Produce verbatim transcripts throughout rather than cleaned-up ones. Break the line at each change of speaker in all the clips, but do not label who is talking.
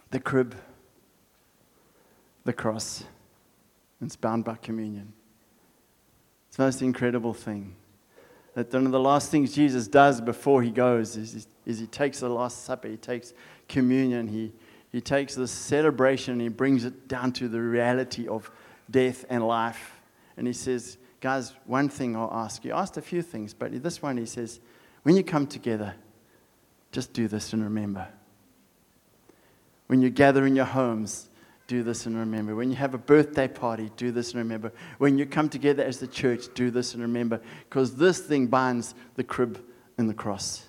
The crib, the cross, it's bound by communion. It's the most incredible thing. That one of the last things Jesus does before he goes is, is he takes the Last Supper, he takes communion, he, he takes this celebration and he brings it down to the reality of death and life. And he says, guys, one thing I'll ask you. I asked a few things, but this one he says, when you come together, just do this and remember. When you gather in your homes, do this and remember. When you have a birthday party, do this and remember. When you come together as the church, do this and remember. Because this thing binds the crib and the cross.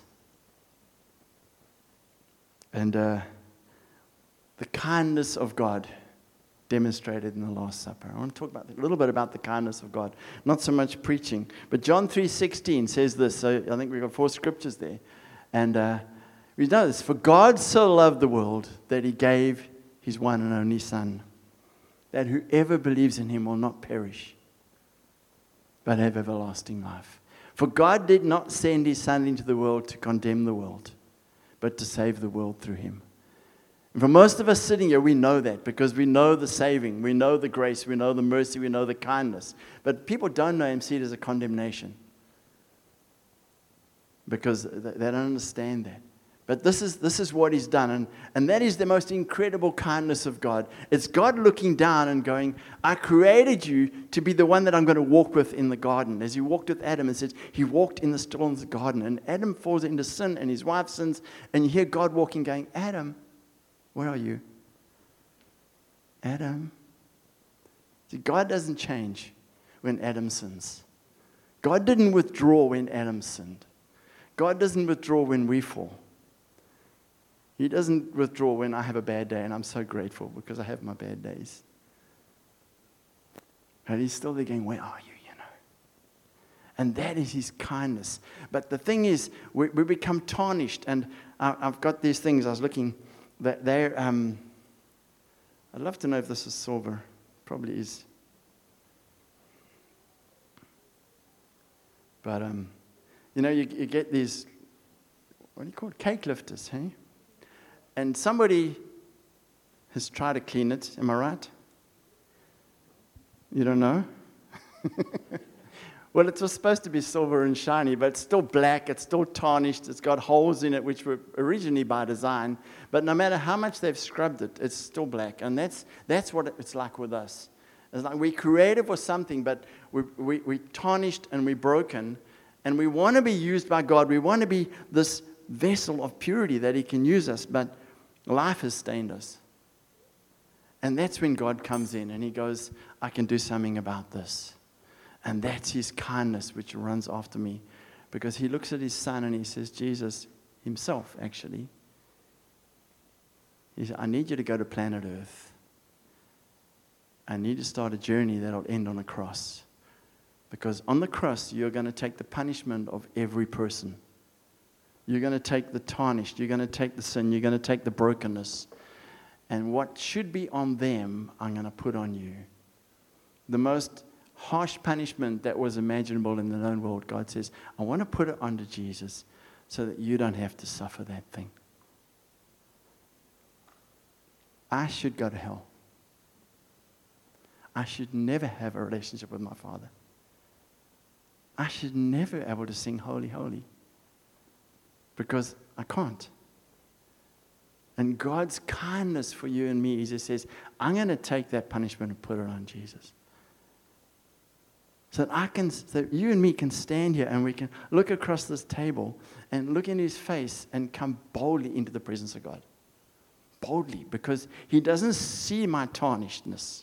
And uh, the kindness of God demonstrated in the Last Supper. I want to talk about a little bit about the kindness of God. Not so much preaching. But John three sixteen says this. So I think we've got four scriptures there. And uh, we know this. For God so loved the world that he gave his one and only Son, that whoever believes in him will not perish, but have everlasting life. For God did not send his Son into the world to condemn the world, but to save the world through him. And for most of us sitting here, we know that because we know the saving, we know the grace, we know the mercy, we know the kindness. But people don't know him, see it as a condemnation because they don't understand that. But this is this is what he's done. And, and that is the most incredible kindness of God. It's God looking down and going, I created you to be the one that I'm going to walk with in the garden. As he walked with Adam, it says he walked in the storms of the garden. And Adam falls into sin and his wife sins. And you hear God walking going, Adam, where are you? Adam. See, God doesn't change when Adam sins. God didn't withdraw when Adam sinned. God doesn't withdraw when we fall. He doesn't withdraw when I have a bad day, and I'm so grateful because I have my bad days. And he's still there going, where are you, you know? And that is his kindness. But the thing is, we, we become tarnished. And I, I've got these things, I was looking, that they're, um, I'd love to know if this is silver. Probably is. But, um, you know, you, you get these, what do you call it, cake lifters, hey? And somebody has tried to clean it. Am I right? You don't know? Well, it was supposed to be silver and shiny, but it's still black. It's still tarnished. It's got holes in it, which were originally by design. But no matter how much they've scrubbed it, it's still black. And that's that's what it's like with us. It's like we're creative for something, but we we we tarnished and we're broken. And we want to be used by God. We want to be this vessel of purity that he can use us, but life has stained us. And that's when God comes in and he goes, I can do something about this. And that's his kindness which runs after me. Because he looks at his Son and he says, Jesus himself actually, he said, I need you to go to planet Earth. I need to start a journey that will end on a cross. Because on the cross, you're going to take the punishment of every person. You're going to take the tarnished. You're going to take the sin. You're going to take the brokenness. And what should be on them, I'm going to put on you. The most harsh punishment that was imaginable in the known world, God says, I want to put it onto Jesus so that you don't have to suffer that thing. I should go to hell. I should never have a relationship with my Father. I should never be able to sing Holy, Holy. Because I can't. And God's kindness for you and me, he just says, I'm going to take that punishment and put it on Jesus. So that I can, so that you and me can stand here and we can look across this table and look in his face and come boldly into the presence of God. Boldly, because he doesn't see my tarnishedness.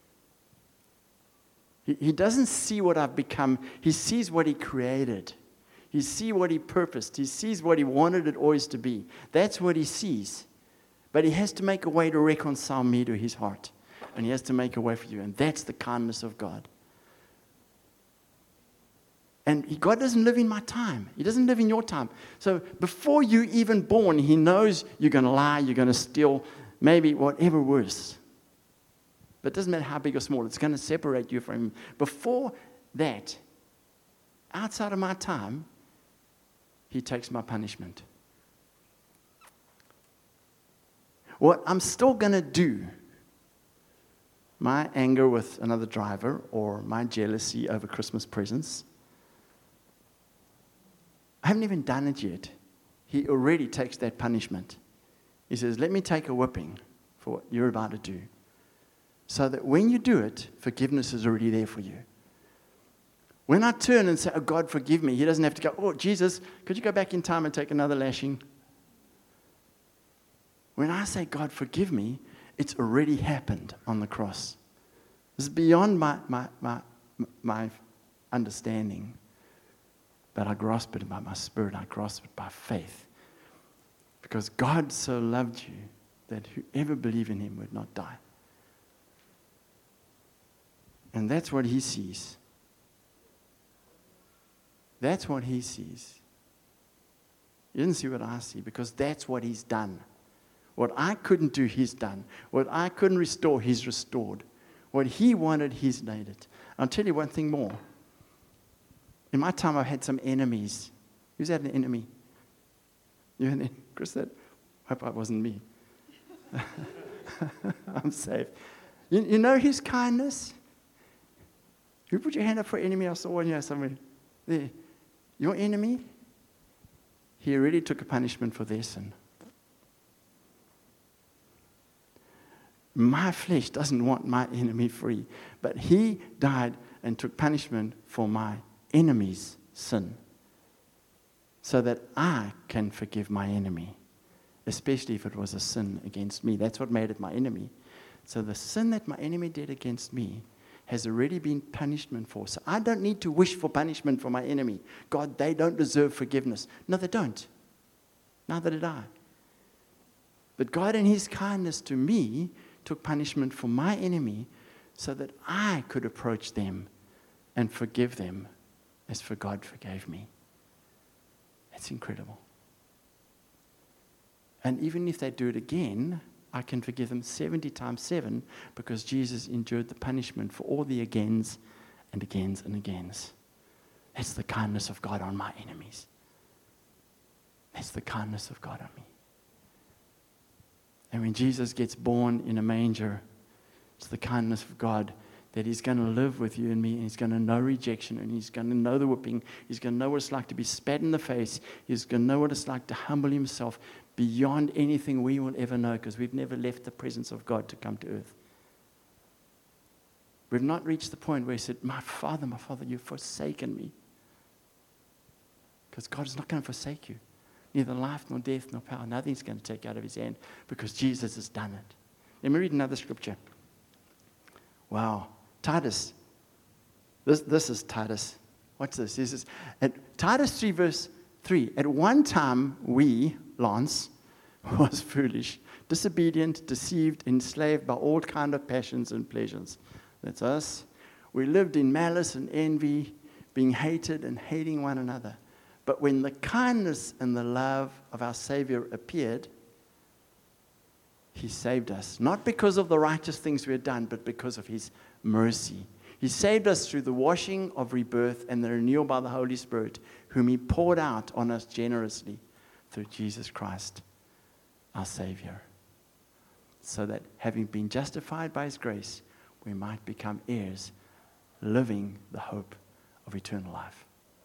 He, he doesn't see what I've become. He sees what he created. He sees what he purposed. He sees what he wanted it always to be. That's what he sees. But he has to make a way to reconcile me to his heart. And he has to make a way for you. And that's the kindness of God. And he, God doesn't live in my time. He doesn't live in your time. So before you're even born, he knows you're going to lie, you're going to steal, maybe whatever worse. But it doesn't matter how big or small. It's going to separate you from him. Before that, outside of my time, he takes my punishment. What I'm still going to do, my anger with another driver or my jealousy over Christmas presents, I haven't even done it yet. He already takes that punishment. He says, let me take a whipping for what you're about to do. So that when you do it, forgiveness is already there for you. When I turn and say, oh, God, forgive me, he doesn't have to go, oh, Jesus, could you go back in time and take another lashing? When I say, God, forgive me, it's already happened on the cross. This is beyond my, my, my, my understanding. But I grasp it by my spirit. I grasp it by faith. Because God so loved you that whoever believed in him would not die. And that's what he sees. That's what he sees. He doesn't see what I see because that's what he's done. What I couldn't do, he's done. What I couldn't restore, he's restored. What he wanted, he's made it. I'll tell you one thing more. In my time, I've had some enemies. Who's had an enemy? You had an enemy? Chris said, I hope it wasn't me. I'm safe. You, you know his kindness? You put your hand up for enemy. I saw one here somewhere. There. Your enemy, he already took a punishment for their sin. My flesh doesn't want my enemy free, but he died and took punishment for my enemy's sin so that I can forgive my enemy, especially if it was a sin against me. That's what made it my enemy. So the sin that my enemy did against me has already been punishment for. So I don't need to wish for punishment for my enemy. God, they don't deserve forgiveness. No, they don't. Neither did I. But God in his kindness to me took punishment for my enemy so that I could approach them and forgive them as for God forgave me. That's incredible. And even if they do it again, I can forgive them seventy times seven because Jesus endured the punishment for all the agains and agains and agains. That's the kindness of God on my enemies. That's the kindness of God on me. And when Jesus gets born in a manger, it's the kindness of God that he's going to live with you and me, and he's going to know rejection, and he's going to know the whipping. He's going to know what it's like to be spat in the face. He's going to know what it's like to humble himself beyond anything we will ever know, because we've never left the presence of God to come to earth. We've not reached the point where he said, my Father, my Father, you've forsaken me. Because God is not going to forsake you. Neither life, nor death, nor power. Nothing's going to take you out of his hand because Jesus has done it. Let me read another scripture. Wow. Titus. This, this is Titus. What's this? This is at Titus three, verse three. At one time, we, Lance, was foolish, disobedient, deceived, enslaved by all kind of passions and pleasures. That's us. We lived in malice and envy, being hated and hating one another. But when the kindness and the love of our Savior appeared, he saved us, not because of the righteous things we had done, but because of his mercy. He saved us through the washing of rebirth and the renewal by the Holy Spirit, whom he poured out on us generously through Jesus Christ, our Savior, so that having been justified by his grace, we might become heirs, living the hope of eternal life.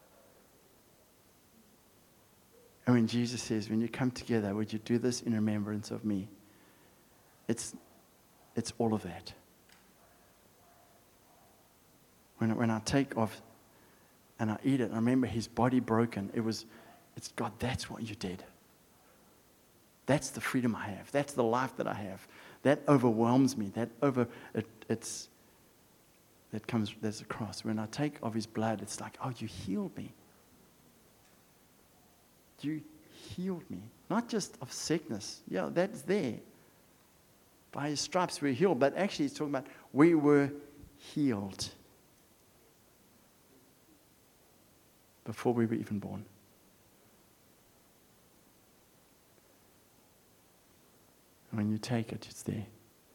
And when Jesus says, when you come together, would you do this in remembrance of me? It's, it's all of that. When, when I take off and I eat it, I remember his body broken. It was, it's God, that's what you did. That's the freedom I have. That's the life that I have. That overwhelms me. That over, it, it's, that comes, there's a cross. When I take of his blood, it's like, oh, you healed me. You healed me. Not just of sickness. Yeah, that's there. By his stripes we were healed. But actually he's talking about we were healed before we were even born. And when you take it, it's there.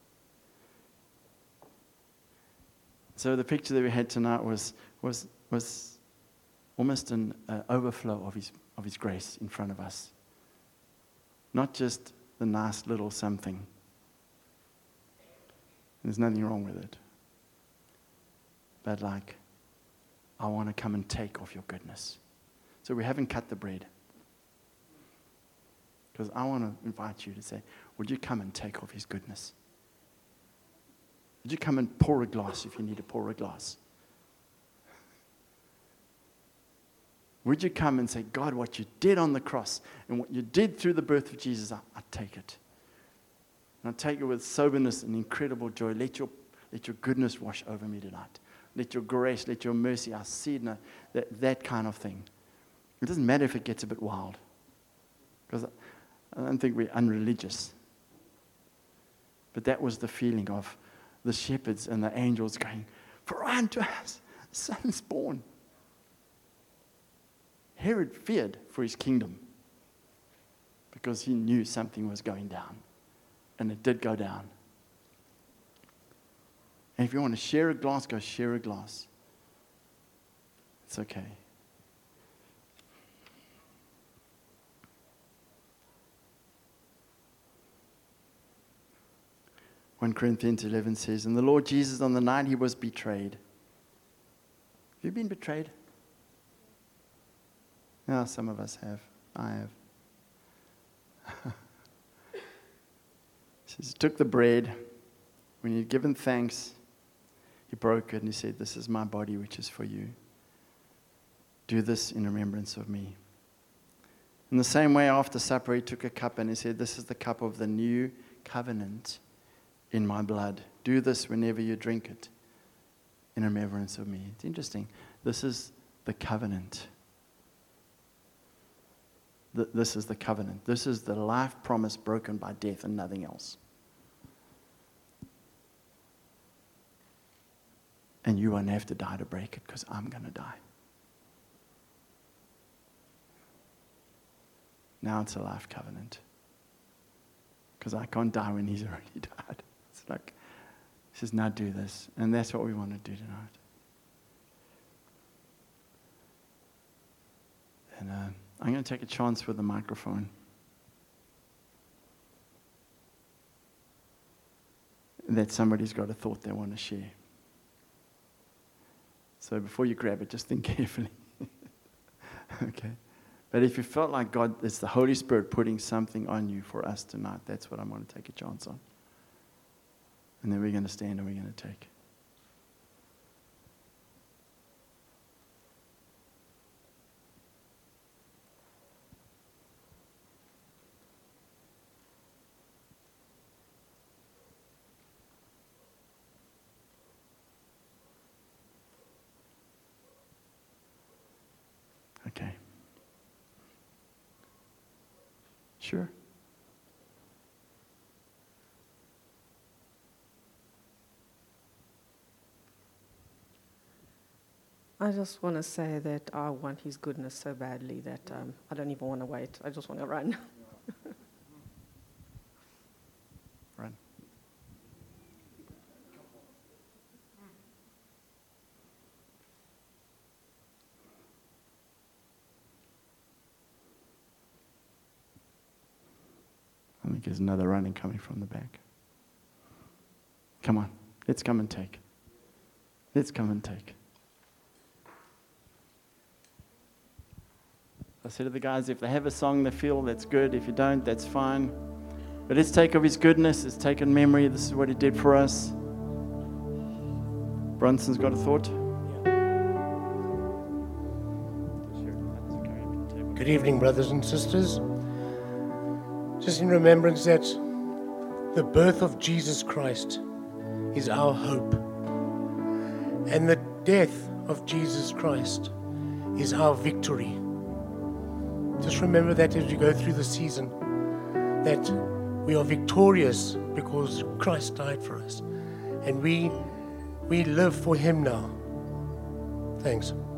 So the picture that we had tonight was was was almost an uh, overflow of his of his grace in front of us. Not just the nice little something. There's nothing wrong with it. But like, I want to come and take of your goodness. So we haven't cut the bread. Because I want to invite you to say, would you come and take of his goodness? Would you come and pour a glass if you need to pour a glass? Would you come and say, God, what you did on the cross and what you did through the birth of Jesus, I, I take it. And I take it with soberness and incredible joy. Let your, let your goodness wash over me tonight. Let your grace, let your mercy, I see it, that, that kind of thing. It doesn't matter if it gets a bit wild. Because I don't think we're unreligious. But that was the feeling of the shepherds and the angels going, for unto us a son is born. Herod feared for his kingdom because he knew something was going down. And it did go down. And if you want to share a glass, go share a glass. It's okay. First Corinthians eleven says, and the Lord Jesus, on the night he was betrayed. Have you been betrayed? Yeah, some of us have. I have. He says, he took the bread. When he had given thanks, he broke it and he said, this is my body which is for you. Do this in remembrance of me. In the same way, after supper, he took a cup and he said, this is the cup of the new covenant in my blood. Do this whenever you drink it in remembrance of me. It's interesting. This is the covenant. This is the covenant. This is the life promise broken by death and nothing else. And you won't have to die to break it because I'm going to die. Now it's a life covenant. Because I can't die when he's already died. It's like, he says, now do this. And that's what we want to do tonight. And uh, I'm going to take a chance with the microphone. That somebody's got a thought they want to share. So before you grab it, just think carefully. Okay? But if you felt like God, it's the Holy Spirit putting something on you for us tonight, that's what I'm going to take a chance on. And then we're going to stand and we're going to take. Okay. Sure.
I just want to say that I want his goodness so badly that um, I don't even want to wait. I just want to run.
Run. I think there's another running coming from the back. Come on, let's come and take. Let's come and take. I said to the guys, if they have a song they feel, that's good. If you don't, that's fine. But let's take of his goodness. Let's take in memory. This is what he did for us. Bronson's got a thought?
Good evening, brothers and sisters. Just in remembrance that the birth of Jesus Christ is our hope, and the death of Jesus Christ is our victory. Just remember that as you go through the season, that we are victorious because Christ died for us, and we we live for him now. Thanks.